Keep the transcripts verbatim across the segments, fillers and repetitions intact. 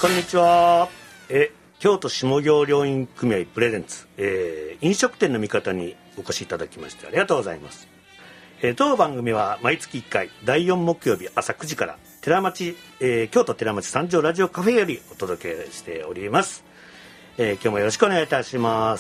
こんにちは。え京都下京両院組合プレゼンツ、えー、飲食店の味方にお越しいただきましてありがとうございます。えー、当番組は毎月いっかいだいよん木曜日朝くじから寺町、えー、京都寺町三条ラジオカフェよりお届けしております。えー、今日もよろしくお願いいたします。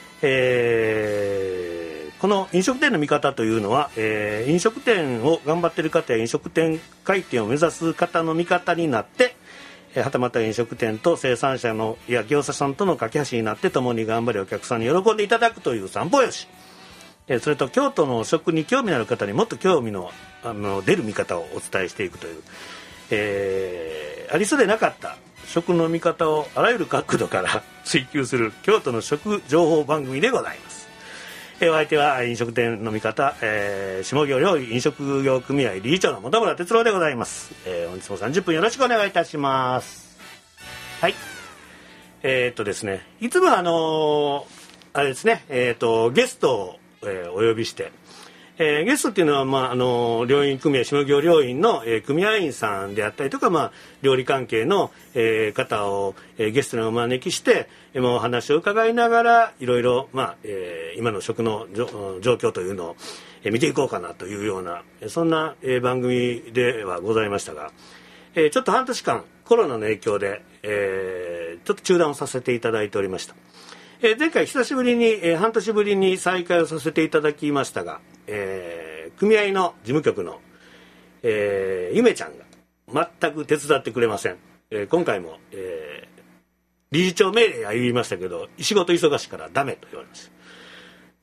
えー、この飲食店の味方というのは、えー、飲食店を頑張っている方や飲食店開店を目指す方の味方になって、はたまた飲食店と生産者のや業者さんとの架け橋になって共に頑張りお客さんに喜んでいただくという三方よし、それと京都の食に興味のある方にもっと興味の、あの出る見方をお伝えしていくという、えー、ありそうでなかった食の見方をあらゆる角度から追求する京都の食情報番組でございます。えー、お相手は飲食店の見方、えー、下京料理飲食業組合理事長の本村哲郎でございます。えー、本日もさんじゅっぷんよろしくお願いいたします。はい。えー、っとですね、いつもあのー、あれですね、えー、っとゲストを、えー、お呼びして、えー、ゲストっていうのは、まああのー、両院組合下京両院の、えー、組合員さんであったりとか、まあ、料理関係の、えー、方を、えー、ゲストにお招きして、えー、お話を伺いながらいろいろ、まあえー、今の食の状況というのを、えー、見ていこうかなというようなそんな、えー、番組ではございましたが、えー、ちょっと半年間コロナの影響で、えー、ちょっと中断をさせていただいておりました。えー、前回久しぶりに、えー、半年ぶりに再開をさせていただきましたが、えー、組合の事務局の、えー、ゆめちゃんが全く手伝ってくれません。えー、今回も、えー、理事長命令は言いましたけど仕事忙しいからダメと言われました。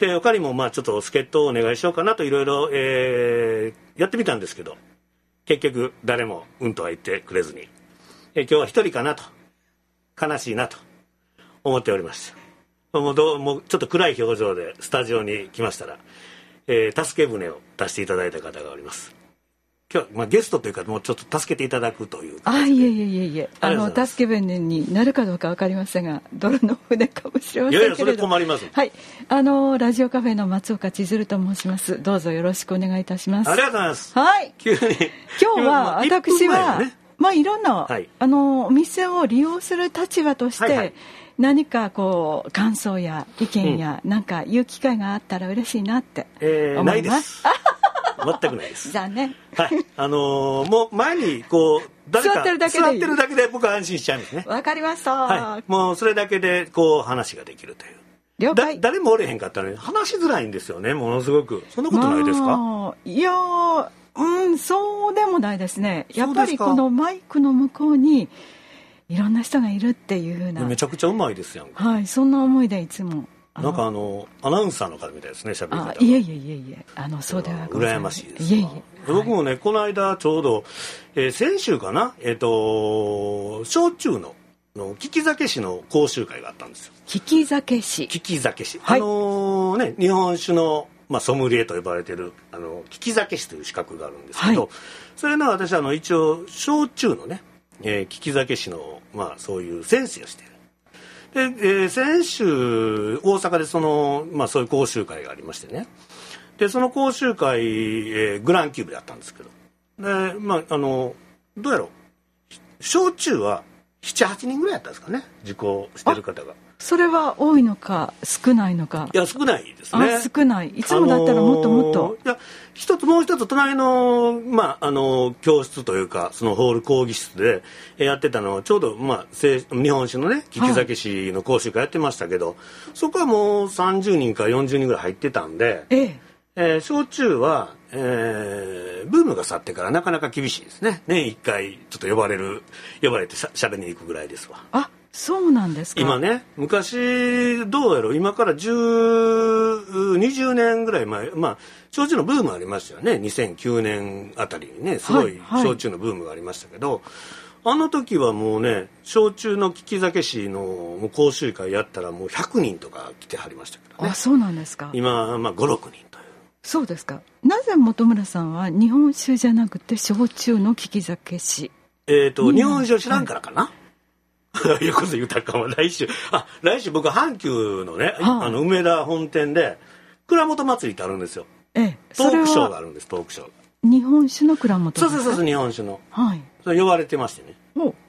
で他にもまあちょっと助っ人をお願いしようかなといろいろやってみたんですけど結局誰もうんとは言ってくれずに、えー、今日は一人かなと悲しいなと思っておりました。もうどうもうちょっと暗い表情でスタジオに来ましたら、えー、助け舟を出していただいた方がおります。今日、まあ、ゲストというかもうちょっと助けていただくというあいえいえいえいえあの助け舟になるかどうか分かりませんが泥の船かもしれませんけれど。いやいやそれ困ります。 はいあのラジオカフェの松岡千鶴と申します。どうぞよろしくお願いいたします。 ありがとうございます。 はい急に今日は私は、ね、まあいろんな、 はい、あのお店を利用する立場として、はいはい何かこう感想や意見やなんか言う機会があったら嬉しいなって思います。 えー、ないです全くないです。 残念。 はい、あのー、もう前にこう誰か座ってるだけでいい。 座ってるだけで僕は安心しちゃうんですね。 わかりました、 はい。もうそれだけでこう話ができるという。 了解。 だ誰もおれへんかったら、ね、話しづらいんですよねものすごく。そんなことないですか？ まあ、いやうんそうでもないですね。やっぱりこのマイクの向こうにいろんな人がいるっていう風なめちゃくちゃうまいですやんか。 はいそんな思いでいつもなんかあのアナウンサーの方みたいですね喋り方が。 いえいえいえいえあのそうではござい羨ましいですわ。 いえいえ、 僕もね、はい、この間ちょうど、えー、先週かなえっ、ー、と焼酎のの利き酒師の講習会があったんですよ。 利き酒師利き酒師、 はい、 あのー、ね日本酒のまあ、ソムリエと呼ばれているあの利き酒師という資格があるんですけど、はい、それの私はあの一応焼酎のね、えー、利き酒師の、まあ、そういう先生をしている。で、えー、先週大阪でその、まあ、そういう講習会がありましてねでその講習会、えー、グランキューブであったんですけどで、まあ、あのどうやろう焼酎はななはちにんぐらいやったんですかね受講してる方が。 それは多いのか少ないのか。 いや少ないですね。 あ少ない。いつもだったらもっともっと、あのー、 いや一つもう一つ隣の、まあ、あの教室というかそのホール講義室でやってたのはちょうど、まあ、日本酒のね利き酒師の講習会やってましたけど、はい、そこはもうさんじゅうにんからよんじゅうにんぐらい入ってたんで、 えええー、焼酎は、えー、ブームが去ってからなかなか厳しいですね。年いっかいちょっと呼ばれる呼ばれてしゃ喋りに行くぐらいですわ。 あそうなんですか。 今ね昔どうやろう今からじゅう、にじゅうねんぐらい前、まあ、焼酎のブームありましたよね。にせんきゅうねんあたりにねすごい焼酎のブームがありましたけど、はいはい、あの時はもうね焼酎の利き酒師の講習会やったらもうひゃくにんとか来てはりましたけどね。 あそうなんですか。 今、まあ、ご、ろくにんという。そうですか。なぜ本村さんは日本酒じゃなくて焼酎の利き酒師えーと日本酒を知らんからかな、はいいうこと言うたかも。来週あ来週僕阪急のね、はあ、あの梅田本店で蔵元祭りってあるんですよ。 ええ、 トークショーがあるんです。トークショーが日本酒の蔵元ですか。 そうそうそう日本酒の、 はい、 それ呼ばれてましてね。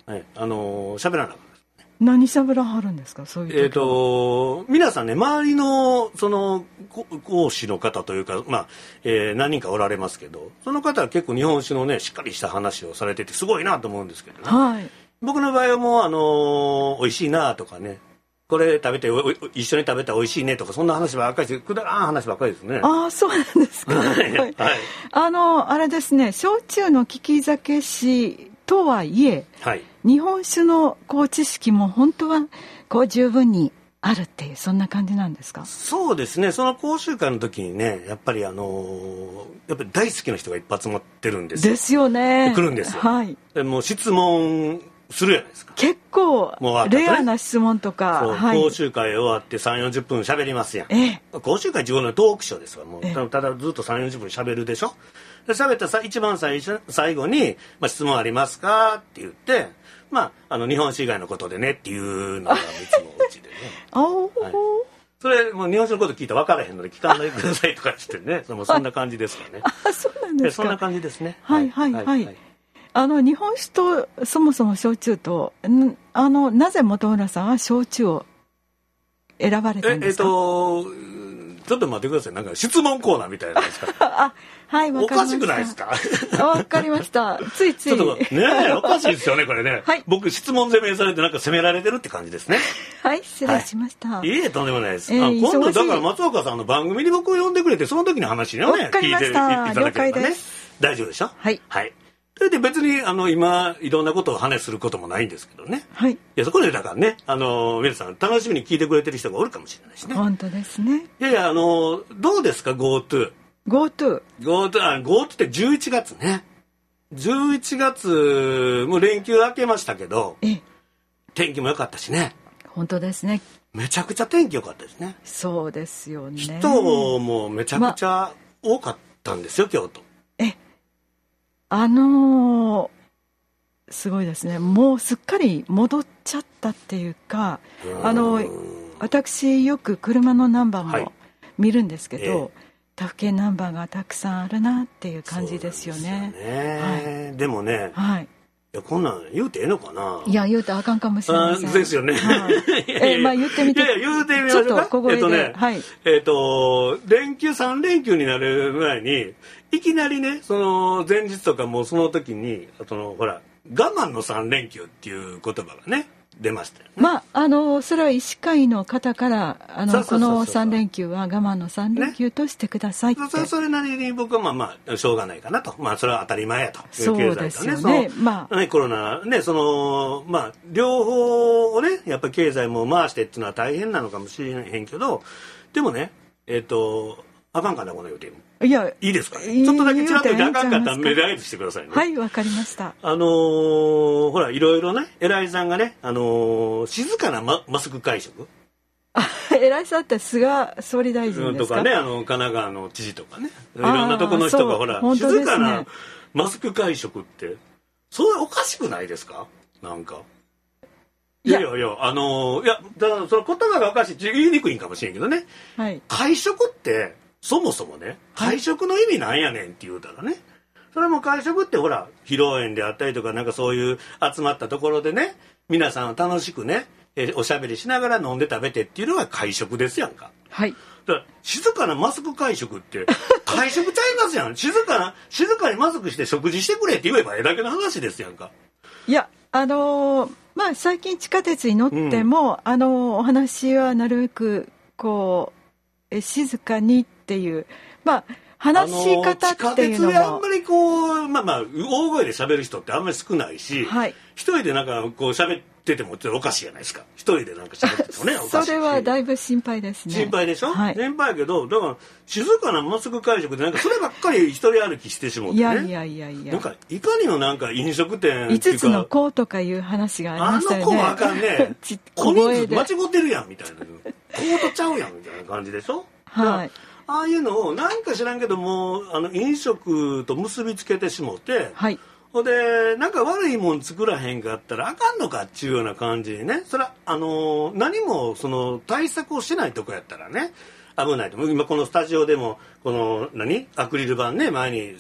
はい、あの喋らなかった。 何しゃべらはるんですか、そういう時は。 えーと皆さんね、周りのその講師の方というか、まあえー、何人かおられますけど、その方は結構日本酒のねしっかりした話をされててすごいなと思うんですけどね、はい、僕の場合はもうあのー、美味しいなとかね、これ食べて一緒に食べたら美味しいねとか、そんな話ばっかりです。くだらん話ばっかりですね。 ああ、そうなんですか。はい、はい、あのあれですね、焼酎の利き酒師とはいえ、はい、日本酒のこう知識も本当はこう十分にあるっていう、そんな感じなんですか。 そうですね、その講習会の時にね、やっぱりあのー、やっぱり大好きな人がいっぱい集まってるんですよ。 ですよね。 来るんですよ。 はい。 でもう質問するじゃないですか。 結構レアな質問とか、 そう、はい、講習会終わってさんじゅうよんじゅっぷん喋りますやん、ええ、講習会自分のトークショーですわ。もう、ええ、ただずっとさんじゅうよんじゅっぷん喋るでしょ。で喋ったさ一番最初最後に、まあ、質問ありますかって言って、まあ、あの日本酒以外のことでねっていうのがいつもうちでねはい、それもう日本酒のこと聞いたら分からへんので聞かないでくださいとかしてねそのそんな感じですかね。 あ、そうなんですか。 そんな感じですね。 はいはいはい、はいはい、あの日本酒とそもそも焼酎とあのなぜ本村さんは焼酎を選ばれたんですか。え、えー、とちょっと待ってください、なんか質問コーナーみたいなですか。 あ、はい、わかりました。おかしくないですか。 わかりました。ついついちょっとねえ、おかしいですよねこれね、はい、僕質問攻めされてなんか責められてるって感じですね。 はい、失礼しました。 はい、いえ、とんでもないです。えー、あ、今度だから松岡さんの番組に僕を呼んでくれて、その時の話をね聞いていただければね大丈夫でしょ。はい、はい、それで別にあの今いろんなことを話することもないんですけどね、はい、いやそこでだからね、あの皆さん楽しみに聞いてくれてる人がおるかもしれないしね。 本当ですね。 いやいや、あのどうですか GoTo GoTo GoTo あ GoTo ってじゅういちがつね、じゅういちがつもう連休明けましたけど、え天気も良かったしね。 本当ですね。 めちゃくちゃ天気良かったですね。 そうですよね。 人もめちゃくちゃ多かったんですよ、ま、京都。えあのー、すごいですね。もうすっかり戻っちゃったっていうか、あの私よく車のナンバーも見るんですけど、はい、ええ、他府県ナンバーがたくさんあるなっていう感じですよね。 そうなんですよね。はい、でもね、はい、いやこんなん言うてええのかな。 いや言うてあかんかもしれません。 ですよね。 はい、えまあ言ってみて。 いやいや言うてみましょうか。ちょっと小声で、えっとね、はい、えっと連休さん連休になる前にいきなりね、その前日とかもその時にそのほら我慢のさん連休っていう言葉がね出ましたよね。 まああのそれは医師会の方からあのこのさん連休は我慢のさん連休としてくださいって、ね、 そ, それなりに僕はまあまあしょうがないかなと、まあそれは当たり前やというそうですよね。まあね、コロナね、そのまあ両方をねやっぱり経済も回してっていうのは大変なのかもしれへんけど、でもねえっ、ー、とあかんかなこの予定も。いやいいですか、ね、ちょっとだけちらっとあかんかったら目で合図してくださいね。 はいわかりました。 あのー、ほらいろいろね偉いさんがね、あのー、静かな マ, マスク会食。 あ偉いさんって菅総理大臣ですか。 とかね、あの神奈川の知事とかね、いろんなところの人がほら、ね、静かなマスク会食ってそれおかしくないですか。なんかいやいやいや、あのー、いやだからその言葉がおかしい言いにくいんかもしれんけどね、はい、会食ってそもそもね会食の意味なんやねんって言うたらね、はい、それも会食ってほら披露宴であったりとかなんかそういう集まったところでね皆さん楽しくねえおしゃべりしながら飲んで食べてっていうのが会食ですやんか。はい。だから静かなマスク会食って会食ちゃいますやん。静かな静かにマスクして食事してくれって言えばええだけの話ですやんか。 いやあのー、まあ最近地下鉄に乗っても、うん、あのー、お話はなるべくこうえ静かにっていうまあ話し方っていうのも、 地下鉄であんまりこうまあまあ大声で喋る人ってあんまり少ないし、はい、一人でなんかこう喋っててもちょっとおかしいじゃないですか。一人でなんか喋っててもねおかしい。 それはだいぶ心配ですね。 心配でしょ、はい、心配やけどだから静かなマスク会食でなんかそればっかり一人歩きしてしまってね。 いやいやいやいや。 なんかいかにもなんか飲食店いつつの子とかいう話がありましたよね。 あの子はあかんね。小人数間違ってるやんみたいな。子とちゃうやんみたいな感じでしょ。はい。ああいうのをなんか知らんけどもあの飲食と結びつけてしもて、はい、ほんでなんか悪いもん作らへんかったらあかんのかっちゅうような感じでね、それはあの何もその対策をしないとこやったらね危ないと。今このスタジオでもこの何アクリル板ね前にせ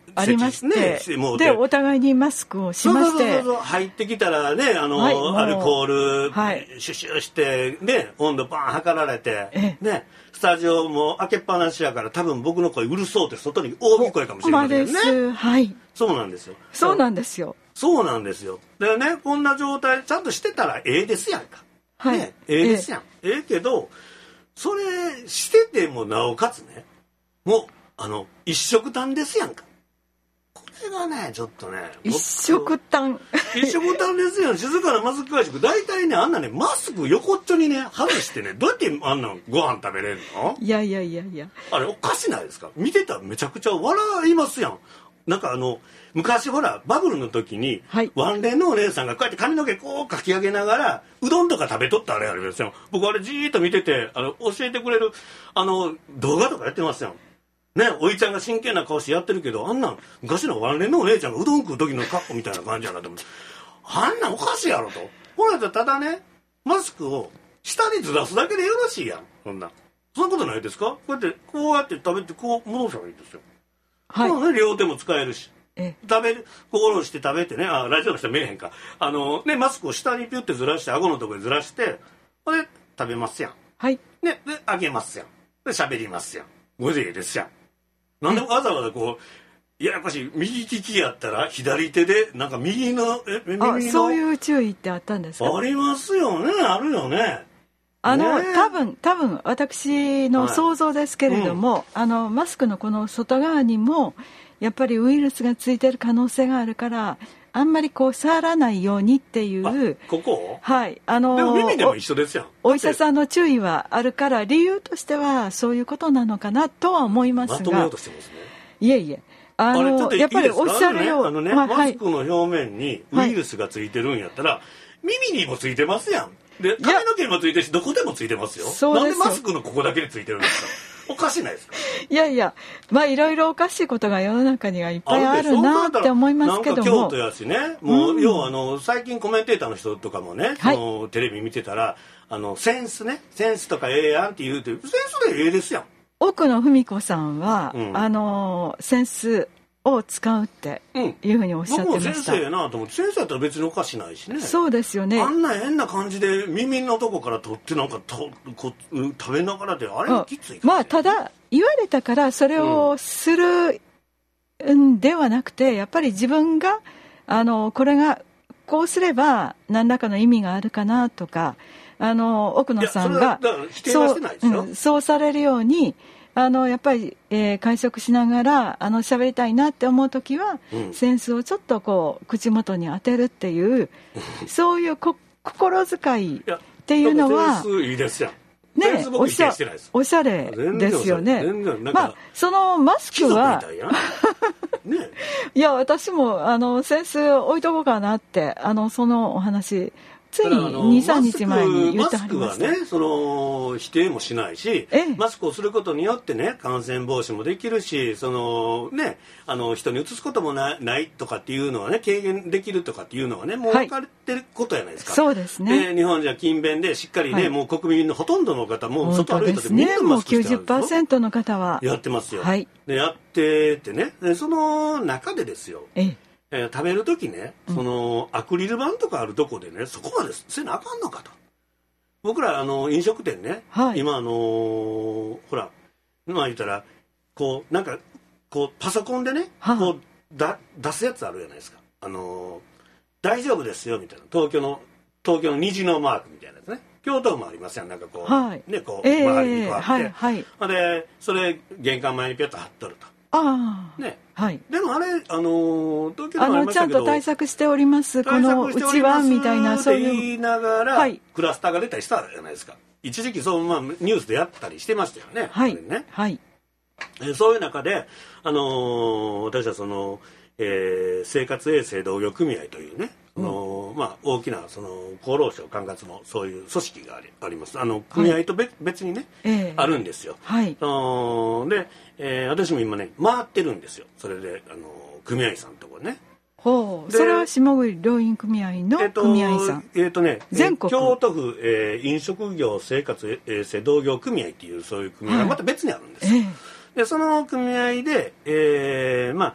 ありまして、ね、もうでお互いにマスクをしまして、 そうそうそうそう、入ってきたらね、あの、はい、アルコール、はい、シュシュしてね、温度バーン測られて、ね、スタジオも開けっぱなしやから、多分僕の声うるそうって外に大きい声かもしれませんね。 はい、 そうなんですよ。 そうなんですよ。 そうなんですよ。でね、こんな状態ちゃんとしてたらええですやんか。はい。ね、ええですやん。えええけど、それしててもなおかつね、もうあの一色単ですやんか。これがねちょっとね、 一色単一色単ですやん。静かなマスク会食、大体ねあんなねマスク横っちょにね外してね、どうやってあんなご飯食べれるの？ いやいやいやいや、 あれおかしないですか？見てたらめちゃくちゃ笑いますやん。なんかあの昔ほらバブルの時に、はい、ワンレンのお姉さんがこうやって髪の毛こうかき上げながらうどんとか食べとったあれあれですよ。僕あれじーっと見てて、あの教えてくれるあの動画とかやってますよね。おいちゃんが真剣な顔してやってるけど、あんなん昔のワンレンのお姉ちゃんがうどん食う時の格好みたいな感じやなと思って、あんなんおかしいやろと。ほらただねマスクを下にずらすだけでよろしいやん。そんなそんなことないですか？こうやってこうやって食べてこう戻せばいいんですよ。はい、ね、両手も使えるし、食べるこう下ろして食べてね、あラジオの人見えへんか、あのねマスクを下にピュッてずらして顎のところにずらしてこれ食べますやん。 はい。 ねであげますやん。で喋りますやん。ごぜですやん。なんでわざわざこうややこしい右利きやったら左手でなんか右のえ右のあそういう注意ってあったんですか？ ありますよね、あるよね。 あの、ね、多分多分私の想像ですけれども、はいうん、あのマスクのこの外側にもやっぱりウイルスがついてる可能性があるから、あんまりこう触らないようにっていう。 ここ？ はい。あのでも耳でも一緒ですよ。 お医者さんの注意はあるから、理由としてはそういうことなのかなとは思いますが。 まとめようとしてますね。 いえいえ。あのあれやっぱりおっしゃるように、 あのね、 はい、 マスクの表面にウイルスがついてるんやったら、はい、耳にもついてますやん。で髪の毛にもついてるし、どこでもついてますよ。なんでマスクのここだけでついてるんですか？おかしいないですか？ いやいや、まあいろいろおかしいことが世の中にはいっぱいあるなって思いますけども、なんか京都やしね、もう、うん、要はあの最近コメンテーターの人とかもね、はい、そのテレビ見てたら、あのセンスね、センスとかええやんって言うて、センスでええですやん。 奥野文子さんは、うん、あのセンスを使うっていうふうにおっしゃってました。 僕も先生やなと思って、先生だったら別におかしないしね。 そうですよね。 あんな変な感じで耳のとこから取ってなんかとこ食べながらであれはきついか、ね、 まあただ言われたからそれをするんではなくて、やっぱり自分があのこれがこうすれば何らかの意味があるかなとか、あの奥野さんがそう、うん、そうされるように。あのやっぱり、えー、会食しながらあの喋りたいなって思うときは、うん、センスをちょっとこう口元に当てるっていうそういうこ心遣いっていうのはセンスいいですよね、おしゃおしゃれですよね。まあそのマスクはね、いや私もあのセンス置いとこうかなってあのそのお話ついに、さんにちまえに言ってはりました。 マスクはね、その否定もしないし、ええ、マスクをすることによってね、感染防止もできるし、そのね、あの人にうつすこともな い, ないとかっていうのはね、軽減できるとかっていうのはね、もう分かってることじゃないですか。 はい、そうですね。 で日本じゃ勤勉でしっかりね、はい、もう国民のほとんどの方も外歩いた時みんなマスクしてるんですよ。 もう きゅうじゅっパーセント の方はやってますよ。 はい、 でやってってね、でその中でですよ。 えええー、食べるときね、そのアクリル板とかあるとこでね、そこまでせなあかんのかと。僕らあの飲食店ね、はい、今あのー、ほらまあ言ったらこうなんかこうパソコンでね、はあ、こうだ出すやつあるじゃないですか。あのー、大丈夫ですよみたいな、東京の東京の虹のマークみたいなやつね。京都もありますよ、なんかこう、はい、ねこう、えー、周りにこうあって、はいはい、でそれ玄関前にピュッと貼っとると。 あね、 はい、 でもあれ、あの東京でもありましたけど、 あのちゃんと対策しております、このうちはみたいな、 そういう言いながら、はい、クラスターが出たりしたじゃないですか。一時期そう、まあ、ニュースでやったりしてましたよね。 はいね、 はい、 えそういう中で、あのー、私はその、えー、生活衛生同業組合というね、そのまあ、大きなその厚労省管轄のそういう組織があり、あります。あの組合と 別,、はい、別にね、えー、あるんですよ。 はい、 で、えー、私も今ね回ってるんですよ。それであの組合員さんのところね。 ほう、それは下栗病院組合の組合員さん。 えっ、ー、と、えーとね、 全国京都府、えー、飲食業生活衛生同業組合っていうそういう組合がまた別にあるんですよ。はい、えー、でその組合で、えー、まあ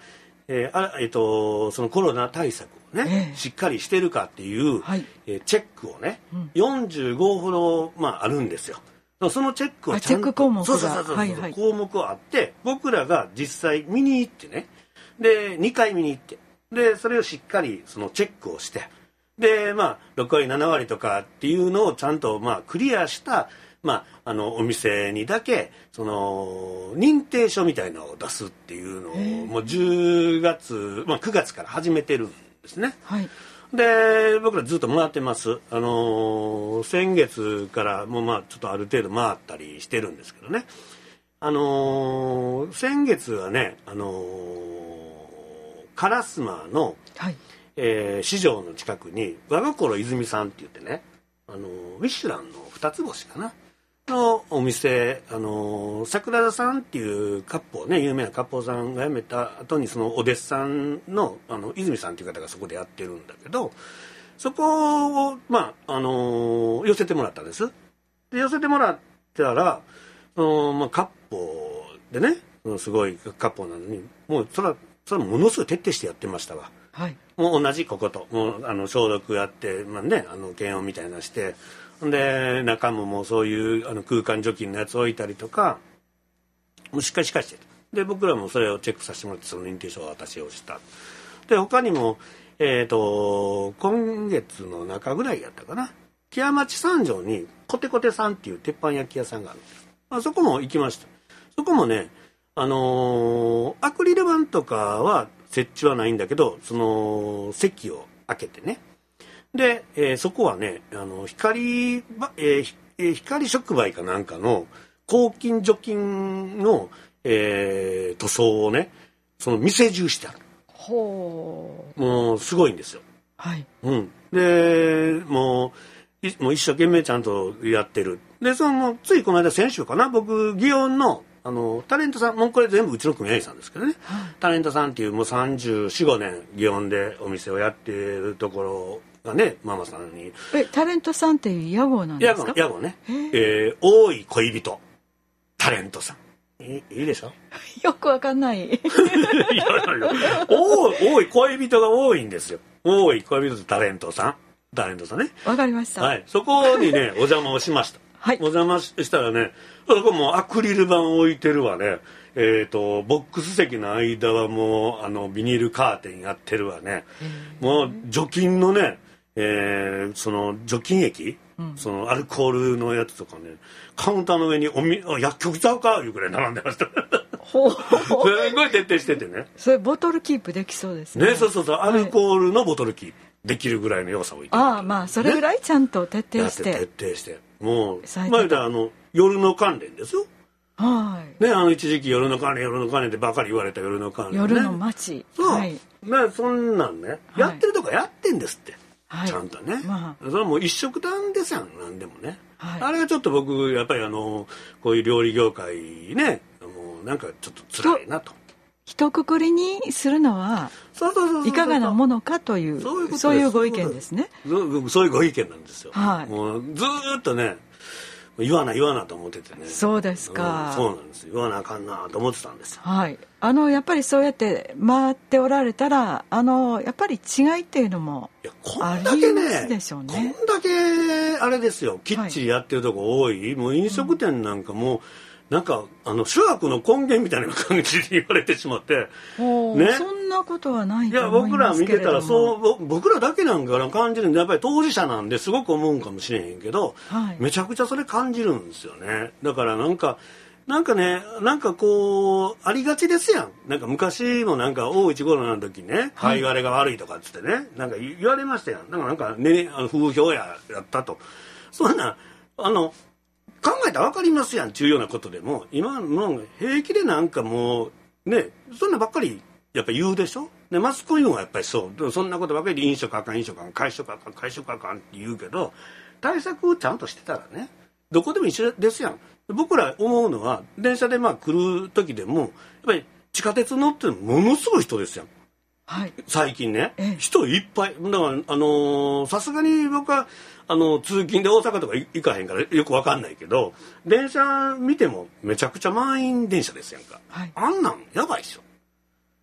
えーあえー、とそのコロナ対策をね、 ええしっかりしてるかっていう、 はいえーチェックをね、 うんよんじゅうごほど、まあ、あるんですよ。そのチェックをちゃんとあチェック項目がそうそうそうそう、 はいはい項目があって僕らが実際見に行ってねでにかい見に行ってでそれをしっかりそのチェックをしてで、まあ、ろくわりななわりとかっていうのをちゃんと、まあ、クリアした、まあ、あのお店にだけその認定書みたいなのを出すっていうのをもうじゅうがつ、まあ、くがつから始めてるんですね。 はいで僕らずっと回ってます。あのー先月からもうまあちょっとある程度回ったりしてるんですけどね。あのー先月はね、あのー烏丸の、 はいえー市場の近くに和心泉さんって言ってね、あのーミッシュランの二つ星かなのお店、あのー桜田さんっていう割烹ね有名な割烹さんが辞めた後にそのお弟子さんのあの泉さんっていう方がそこでやってるんだけどそこをまああのー寄せてもらったんです。で寄せてもらったらその、まあ、割烹でねすごい割烹なのにもうそれはそれはものすごい徹底してやってましたわ。 はいもう同じここともうあの消毒やって、まあね、あの検温みたいなしてで中ももうそういうあの空間除菌のやつ置いたりとかもうしっかりしっかりしてる。で僕らもそれをチェックさせてもらってその認定証を渡しをしたで他にも、えー、と今月の中ぐらいやったかな木屋町三条にコテコテさんっていう鉄板焼き屋さんがあるんです、まあ、そこも行きました。そこもねあのーアクリル板とかは設置はないんだけどその席を開けてねで、えーそこはねあの光、ばえーひえー光触媒かなんかの抗菌除菌の、えー塗装をねその店中してある。 ほうもうすごいんですよ。 はいうん、でもういもう一生懸命ちゃんとやってる。でそのついこの間先週かな僕祇園のあのタレントさんもうこれ全部うちの組合員さんですけどね、 はいタレントさんっていうもうさんじゅうよん、ごねん祇園でお店をやってるところがねママさんにえタレントさんっていう屋号なんですか？ 屋号ね、 へーえー、多い恋人タレントさんいいいいでしょよくわかんないいやいやいや多い多い恋人が多いんですよ。多い恋人とタレントさんタレントさんね。 わかりました、 はい、そこにねお邪魔をしました。 はいお邪魔したらねそこもうアクリル板置いてるわね。えー、とボックス席の間はもうあのビニールカーテンやってるわね。もう除菌のね、えーその除菌液、うん、そのアルコールのやつとかねカウンターの上におみあ薬局ちゃうかいうぐらい並んでましたほうすごい徹底しててねそれボトルキープできそうですね。 ねそうそうそうアルコールのボトルキープできるぐらいの良さを置いてる。 ああまあそれぐらいちゃんと徹底して、 やって徹底してもう最低まあ言うたらあの夜の関連ですよ。 はいね、あの一時期夜の関連夜の関連ってばかり言われた夜の関連、ね、 夜の街そう、 はいね、そんなんね、やってるとこやってんですって、はい、ちゃんとね、まあ、それはもう一色単ですやんなんでもね、はい、あれがちょっと僕やっぱりあのこういう料理業界ねもうなんかちょっと辛いなと一括りにするのはいかがなものかというそういうことそういうご意見ですね。 そうそういうご意見なんですよ、 はい、 もうずーっとね言わな言わなと思っててね。 そうですか、 うん、そうなんです言わなあかんなと思ってたんですよ。 はいあのやっぱりそうやって回っておられたらあのやっぱり違いっていうのもありますでしょうね。 こんだけあれですよきっちりやってるとこ多い、はい、もう飲食店なんかもう、うんなんかあの諸悪の根源みたいな感じで言われてしまって、 ね、そんなことはないと思いますけれども。いや僕ら見てたらそう僕らだけなんかな感じるんでやっぱり当事者なんですごく思うんかもしれへんけど、はい、めちゃくちゃそれ感じるんですよね。だからなんかなんかねなんかこうありがちですやん。なんか昔もなんか大一五郎の時ね貝割れが悪いとかっつってねなんか言われましたやん。なんかなんかねあの風評ややったとそんなあの考えたら分かりますやん重要なことでも今の平気でなんかもうねそんなばっかりやっぱ言うでしょ。でマスコミもやっぱりそうそんなことばっかりで飲食あかん飲食あかん会食あかん会食あかんって言うけど対策をちゃんとしてたらねどこでも一緒ですやん。僕ら思うのは電車でまあ来る時でもやっぱり地下鉄乗ってものすごい人ですやん、はい、最近ね、ええ、人いっぱいだからあのさすがに僕はあの通勤で大阪とか行かへんからよく分かんないけど電車見てもめちゃくちゃ満員電車ですやんか、はい、あんなんやばいっしょ。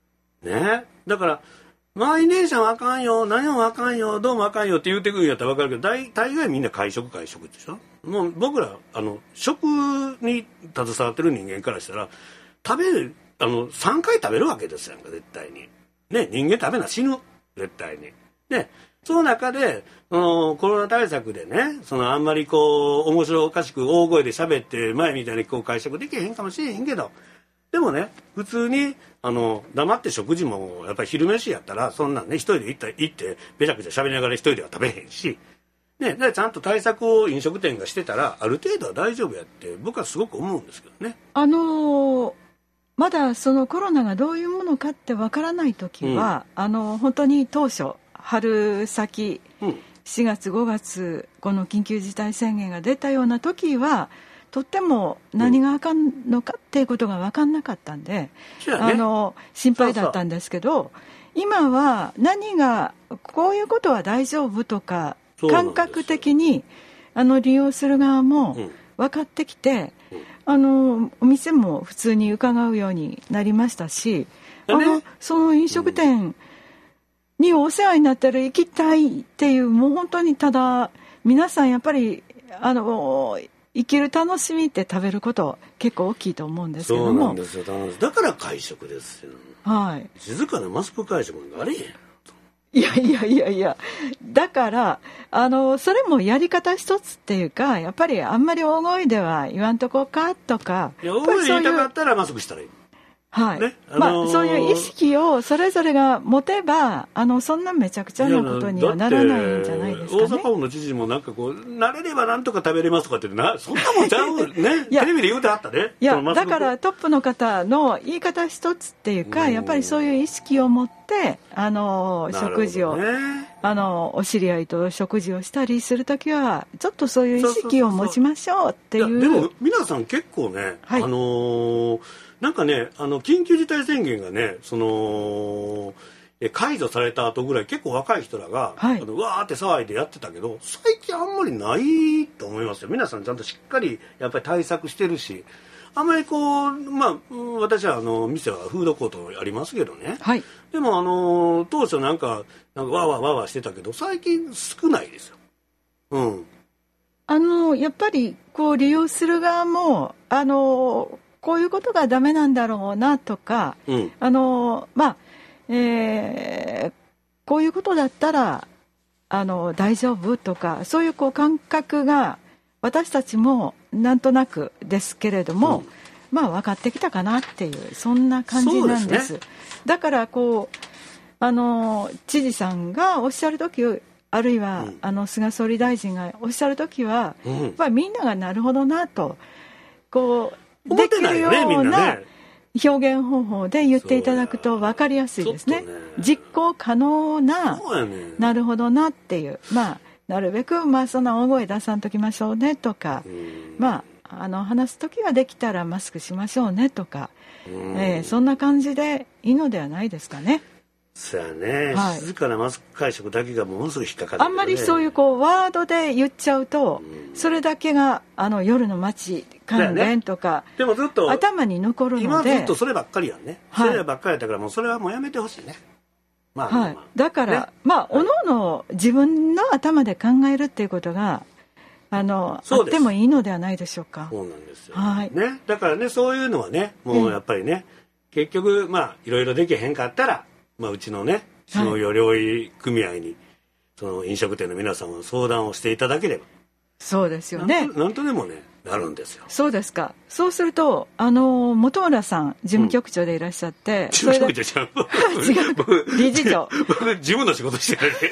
ね、だから満員電車はあかんよ、何もあかんよ、どうもあかんよって言うてくるんやったら分かるけど、大大概みんな会食会食でしょ。もう僕らあの食に携わってる人間からしたら食べるあのさんかい食べるわけですやんか、絶対にね。人間食べな死ぬ、絶対に。でその中でそのコロナ対策でね、そのあんまりこう面白おかしく大声で喋って前みたいにこう会食できへんかもしれへんけど、でもね、普通にあの黙って食事もやっぱり昼飯やったらそんなんね、一人で行った行ってべちゃくちゃ喋りながら一人では食べへんし、ね、でちゃんと対策を飲食店がしてたらある程度は大丈夫やって僕はすごく思うんですけどね。あのー、まだそのコロナがどういうものかってわからない時は、うん、あの本当に当初春先、うん、しがつごがつこの緊急事態宣言が出たような時はとっても何があかんのかっていうことが分かんなかったんで、うん、あの心配だったんですけど、そうそう今は何がこういうことは大丈夫とか感覚的にあの利用する側も分かってきて、うんうん、あのお店も普通に伺うようになりましたし、あのその飲食店にお世話になったら行きたいっていう、もう本当にただ皆さんやっぱりあの生きる楽しみって食べること結構大きいと思うんですけども。 そうなんですよ。だから会食ですよ。 はい。 静かなマスク会食なんかあれへん。 いやいやいやいや、だからあのそれもやり方一つっていうか、やっぱりあんまり大声では言わんとこかとか、 いや大声で言いたかったらマスクしたらいい。 はい、ね、あのーまあ、そういう意識をそれぞれが持てば、あのそんなめちゃくちゃなことにはならないんじゃないですかね。 大阪府の知事もなんかこう慣れればなんとか食べれますとかってな、そんなもんちゃうね。テレビで言うてあったね。 いやだからトップの方の言い方一つっていうか、やっぱりそういう意識を持ってあの食事を、ね、あのお知り合いと食事をしたりするときはちょっとそういう意識を持ちましょうっていう。 でも皆さん結構ね、はい、あのーなんかね、あの緊急事態宣言がね、その解除された後ぐらい結構若い人らが、はい、あのわーって騒いでやってたけど、最近あんまりないと思いますよ。皆さんちゃんとしっかりやっぱり対策してるし、あんまりこう、まあ私はあの店はフードコートありますけどね、はい、でもあの当初なんかなんかわーわーわーわーしてたけど最近少ないですよ。うん。 あのやっぱりこう利用する側もあのこういうことがダメなんだろうなとか、うん、あのまあ、えー、こういうことだったらあの大丈夫とか、そういうこう感覚が私たちもなんとなくですけれども、うん、まあ分かってきたかなっていうそんな感じなんです。そうですね。だからこうあの知事さんがおっしゃるとき、あるいは、うん、あの菅総理大臣がおっしゃるときは、うん、やっぱりみんながなるほどなとこうできるような表現方法で言っていただくと分かりやすいですね。実行可能な、なるほどなっていう、まあなるべくまあそんな大声出さんときましょうねとか、まああの話すときはできたらマスクしましょうねとか、えー、そんな感じでいいのではないですかね。 そうやね、はい、静かなマスク会食だけがものすごい引っかかる、ね、 あんまりそういうこうワードで言っちゃうと、うん、それだけがあの夜の街関連とか、ね、でもずっと頭に残るので、 今ずっとそればっかりやんね、はい、そればっかりやったからもうそれはもうやめてほしいね。まあまあまあ、はい、だから、ね、まあおのおの自分の頭で考えるっていうことがあのあってもいいのではないでしょうか。 そうなんですよ、はいね、だからねそういうのはねもうやっぱりね、えー、結局まあいろいろできへんかったらまあ、うちのね農業領域組合に、はい、その飲食店の皆さんは相談をしていただければそうですよね。 なんと、なんとでもねなるんですよ。 そうですか。そうするとあの本村さん事務局長でいらっしゃって、うん、 事務局長ちゃう違う理事長僕事務の仕事してない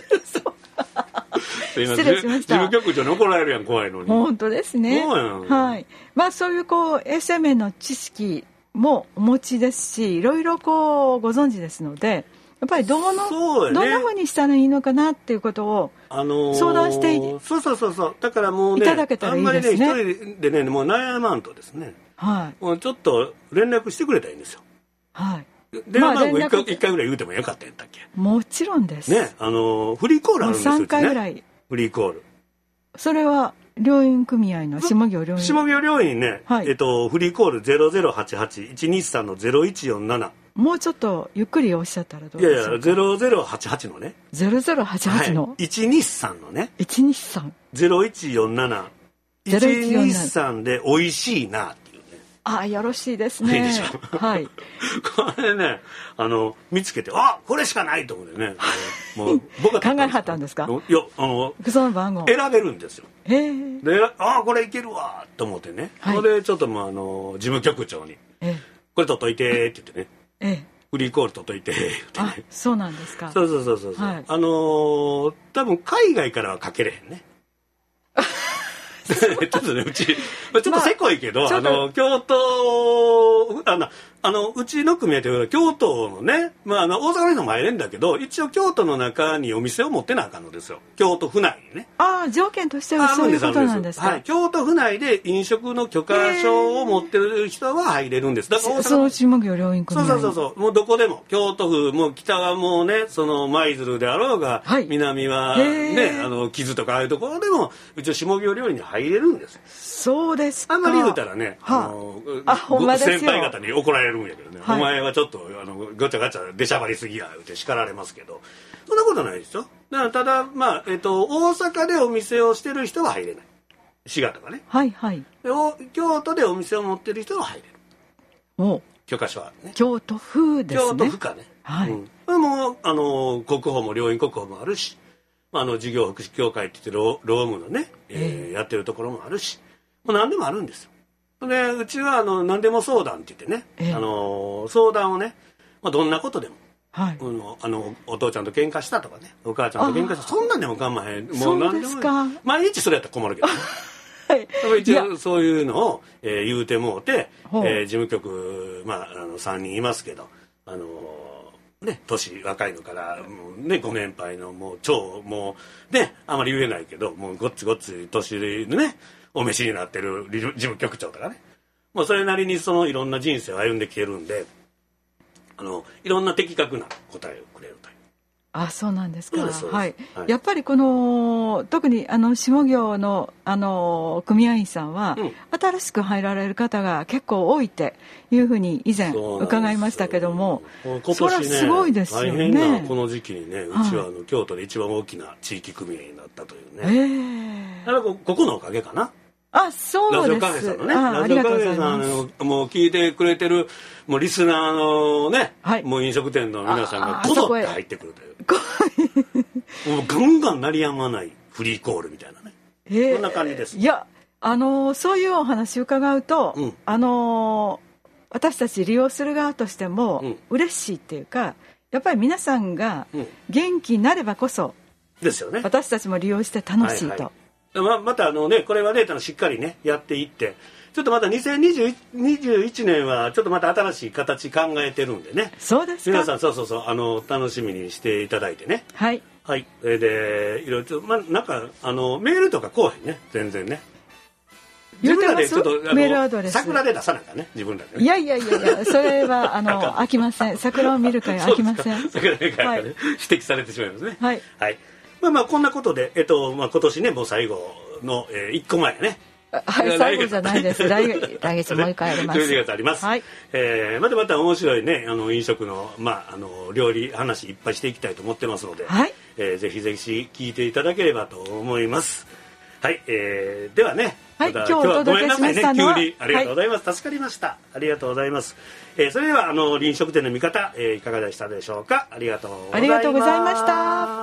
失礼しました。 事務局長に怒られるやん怖いのに。 本当ですね。そうやん、はい、まあそういうこう衛生面の知識もお持ちですし、いろいろこうご存知ですので、やっぱりどうの、ね、どんな風にしたらいいのかなっていうことを相談して、あのー、 そうそうそうそうだからもうねいただけたらいいですね。 あんまりね一人でねもう悩まんとですね、はい、もうちょっと連絡してくれたらいいんですよ。はい。電話番号いっかい、いっかいぐらい言うてもよかったんやったっけ。 もちろんですね。あのー、フリーコールあるんですよ。 さんかいぐらい、ね、 フリーコール。 それは猟友組合の下行猟友下行猟友ね、はい、えっとフリーコールゼロゼロはちはちいちにさんのゼロいちよんななもうちょっとゆっくりおっしゃったらどういやいでしょうか。 やゼロゼロはちはちのねゼロゼロはちはちの、 はい、いちにさんのねいちにさんゼロいちよんなないちにさんで美味しいなっていうね。 あ、よろしいですね。 いいでしょ。 はい。 これね、あの見つけて、あ、これしかないと思ってね。もう僕が考えはったんですか。 いや、あのその番号選べるんですよ。 へえ。 で、あ、これいけるわと思ってね。はい、それでちょっともうあの事務局長に、ええ、これ取っといてって言ってね。ええ。フリーコール取っといてって言ってね。 あ、そうなんですか。 そうそうそうそう。はい、あのー、多分海外からはかけれへんね。ちょっとね、うち、ちょっとせこいけど、まあ、あの、京都、あの、あの、うちの組合というか、京都のね、まあ、あの、大阪の人も入れるんだけど、一応京都の中にお店を持ってなあかんのですよ。京都府内にね。 ああ、条件としてはそういうことなんですか。 はい。京都府内で飲食の許可証を持ってる人は入れるんです。 だから大阪、そう、下京両院組合。 そうそうそう。もうどこでも。京都府、もう北はもうね、その舞鶴であろうが、はい、南はね、あの、木津とかああいうところでも、うちの下京料理に入れるんですよ。 そうですか。 あんまり言うたらね、はあ、あのあほんまですよ、先輩方に怒られるんやけどね、はい、お前はちょっとあのごちゃごちゃ出しゃばりすぎや言うて叱られますけど、そんなことないですよ。だからただ、まあえっと、大阪でお店をしてる人は入れない。滋賀とかね。 はいはい。 で京都でお店を持ってる人は入れる。 お許可証はね。 京都府ですね。 京都府かね。はい。うん、もうあの国宝も両院国宝もあるし、あの事業福祉協会って言ってロロームのね、えー、やってるところもあるし。もう何でもあるんですよ。でうちはあの何でも相談って言ってね、ええ、あの相談をね、まあ、どんなことでも、はい、あのあのお父ちゃんと喧嘩したとかね、お母ちゃんと喧嘩した、そんなんでも構わへん、もう何でも毎日それやったら困るけどね。はい、一応そういうのを、えー、言うてもうて、えー、事務局、まあ、あのさんにんいますけど、あのね、年若いのからもう、ね、ご年配のもう超もうねあまり言えないけどもうごっつごっつ年でねお召しになってる事務局長とかね、もうそれなりにそのいろんな人生を歩んできてるんで、あのいろんな的確な答えをくれるという。 あ、そうなんですか。 ですはい、 はい、 やっぱりこの特にあの下京のあの組合員さんは、うん、新しく入られる方が結構多いっていうふうに以前伺いましたけども、 今年ね、 それはすごいですよね。 大変なこの時期にね、うちはあの、はい、京都で一番大きな地域組合になったというね。えー、だからここのおかげかな。 あ、そうです。 ラジオカフェさんのね、ラジオカフェさんのもう聞いてくれてるもうリスナーのね、はい、もう飲食店の皆さんがこぞって入ってくるという。もうガンガン鳴りやまないフリーコールみたいなね。えー、そんな感じです。 いや、あのー、そういうお話伺うと、うん、あのー、私たち利用する側としても嬉しいっていうか、やっぱり皆さんが元気になればこそ、 うん、ですよね。 私たちも利用して楽しいと。はいはい、 ま, またあのねこれはねしっかりねやっていってちょっとまたにせんにじゅういちねんはちょっとまた新しい形考えてるんでね。 そうですか。 皆さんそうそうそうあの楽しみにしていただいてね。 はいはいでいろいろまあなんかあのメールとか来へんね全然ね。自分らでちょっとあのメールアドレス桜で出さなきゃね自分らで、ね。 いやいやいやいやそれはあの飽きません。桜を見る会飽きません。 桜で会、ね、はい、指摘されてしまいますね。 はいはい。まあまあこんなことで、えっとまあ、今年ねもう最後の、えー、いっこまえね。 はい、最後じゃないです。来月来月もう一回あります。 じゅうにがつあります。はい。えー、またまた面白いねあの飲食のまああの料理話いっぱいしていきたいと思ってますので、はい。えー、ぜひぜひ聞いていただければと思います。はい。えー、ではね。 はい、ま、今日お届けしましたのは、 ね、急にありがとうございます、はい、助かりました。ありがとうございます。えー、それではあの飲食店の見方、えー、いかがでしたでしょうか。ありがとうございます。 ありがとうございました。